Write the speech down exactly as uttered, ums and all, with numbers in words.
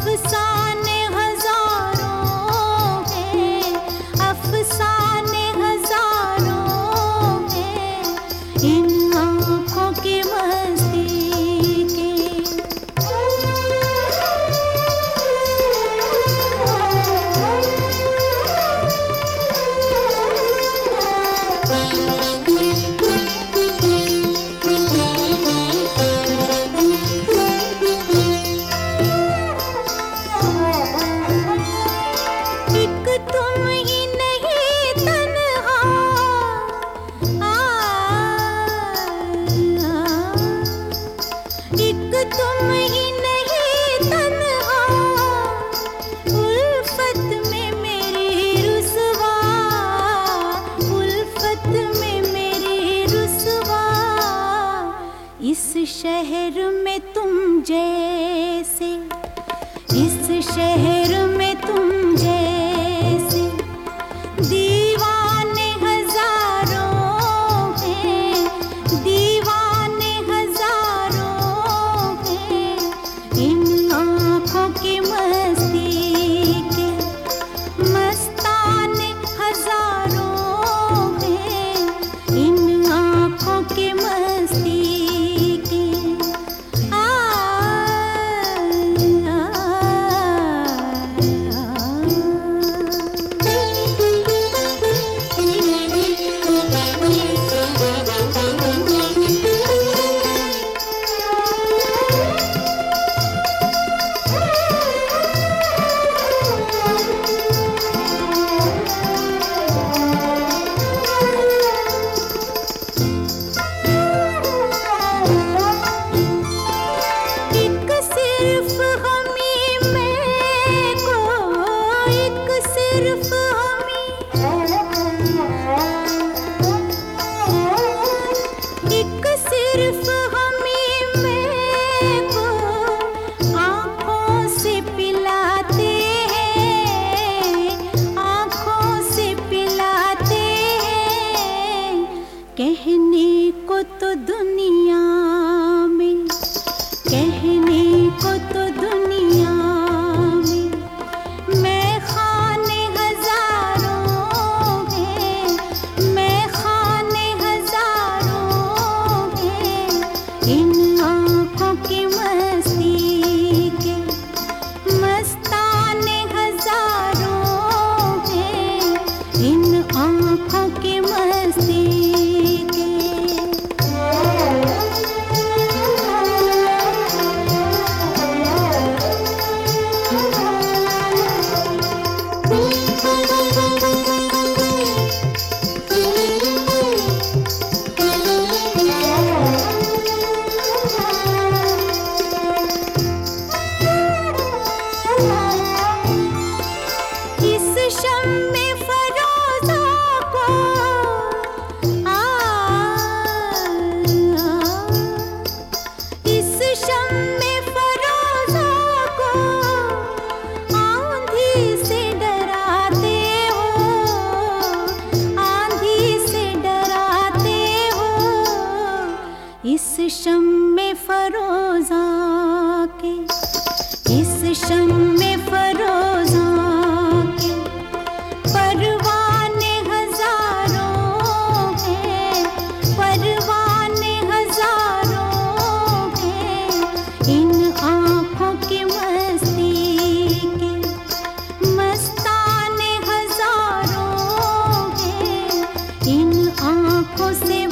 अफसाने हजारों हैं, अफसाने हजारों हैं इन आँखों की मस्ती के। इस शहर में तुम जैसे, इस शहर में तुम जैसे दीवाने हजारों हैं, दीवाने हजारों हैं इन आँखों की मस्ती के। मस्ताने हजारों हैं इन आँखों की मस्ती। कहने को तो दुनिया में, कहने को तो दुनिया में मैं खाने हजारों हैं, मैं खाने हजारों हैं इन आँखों की मस्ती के। मस्ताने हजारों हैं इन आँखों की मस्ती। इस शम्मे फरोज़ा के, इस शम्मे फरोज़ा के परवाने हजारों हैं, परवाने हजारों हैं इन आँखों की मस्ती के। मस्ताने हजारों हैं इन आँखों से